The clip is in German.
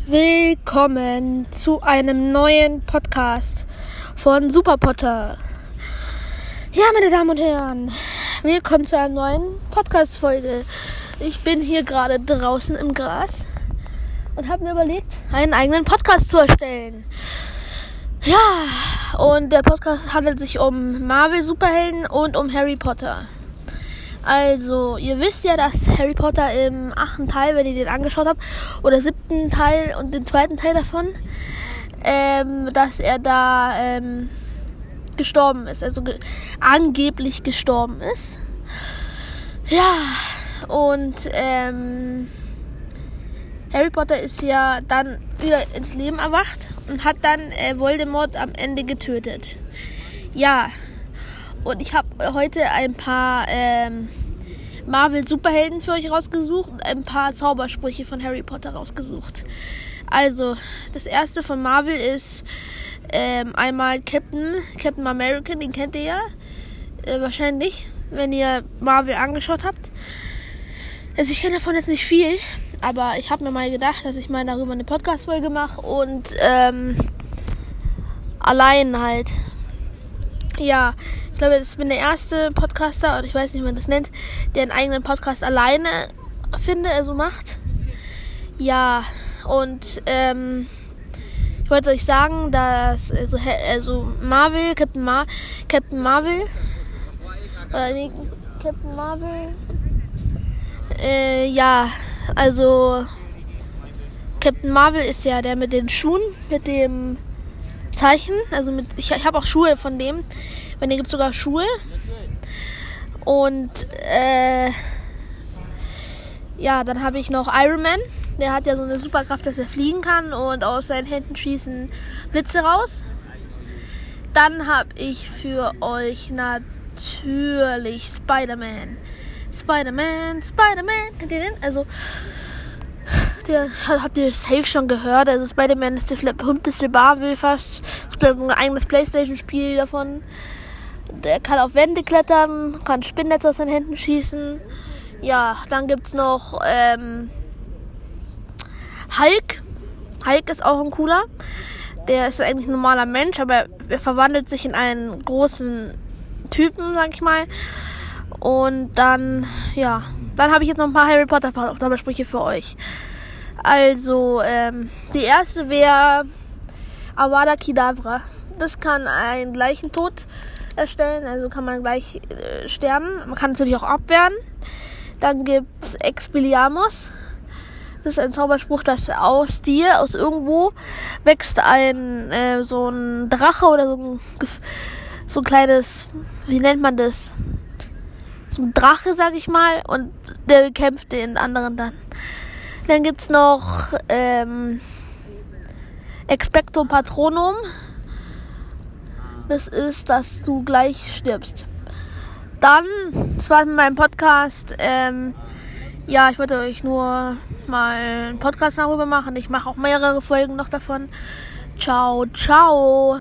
Willkommen zu einem neuen Podcast von Super Potter. Ja, meine Damen und Herren, willkommen zu einer neuen Podcast-Folge. Ich bin hier gerade draußen im Gras und habe mir überlegt, einen eigenen Podcast zu erstellen. Ja, und der Podcast handelt sich um Marvel-Superhelden und um Harry Potter. Also, ihr wisst ja, dass Harry Potter im 8. Teil, wenn ihr den angeschaut habt, oder 7. Teil und den 2. Teil davon, dass er da gestorben ist, also angeblich gestorben ist. Ja, und Harry Potter ist ja dann wieder ins Leben erwacht und hat dann Voldemort am Ende getötet. Ja. Und ich habe heute ein paar Marvel-Superhelden für euch rausgesucht und ein paar Zaubersprüche von Harry Potter rausgesucht. Also, das erste von Marvel ist einmal Captain America, den kennt ihr ja wahrscheinlich, wenn ihr Marvel angeschaut habt. Also ich kenne davon jetzt nicht viel, aber ich habe mir mal gedacht, dass ich mal darüber eine Podcast-Folge mache und allein halt. Ja, ich glaube, ich bin der erste Podcaster, oder ich weiß nicht, wie man das nennt, der einen eigenen Podcast alleine macht. Ja, und ich wollte euch sagen, dass Captain Marvel, Captain Marvel ist ja der mit den Schuhen, mit dem Zeichen, also ich habe auch Schuhe von dem, bei dem gibt es sogar Schuhe. Und dann habe ich noch Iron Man, der hat ja so eine Superkraft, dass er fliegen kann und aus seinen Händen schießen Blitze raus. Dann habe ich für euch natürlich Spider-Man, kennt ihr den? Also habt ihr das safe schon gehört? Also Spider-Man ist der berühmteste Marvel fast. Es gibt ein eigenes Playstation-Spiel davon. Der kann auf Wände klettern, kann Spinnnetze aus seinen Händen schießen. Ja, dann gibt's noch Hulk. Hulk ist auch ein cooler. Der ist eigentlich ein normaler Mensch, aber er verwandelt sich in einen großen Typen, sag ich mal. Und dann habe ich jetzt noch ein paar Harry Potter Zaubersprüche für euch. Also, die erste wäre Avada Kedavra. Das kann einen gleichen Tod erstellen, also kann man gleich sterben. Man kann natürlich auch abwehren. Dann gibt's Expelliarmus. Das ist ein Zauberspruch, dass aus irgendwo wächst so ein Drache oder so ein kleines, wie nennt man das? So ein Drache, sag ich mal, und der bekämpft den anderen dann. Dann gibt's noch Expecto Patronum. Das ist, dass du gleich stirbst. Dann, das war's mit meinem Podcast. Ich wollte euch nur mal einen Podcast darüber machen. Ich mache auch mehrere Folgen noch davon. Ciao, ciao.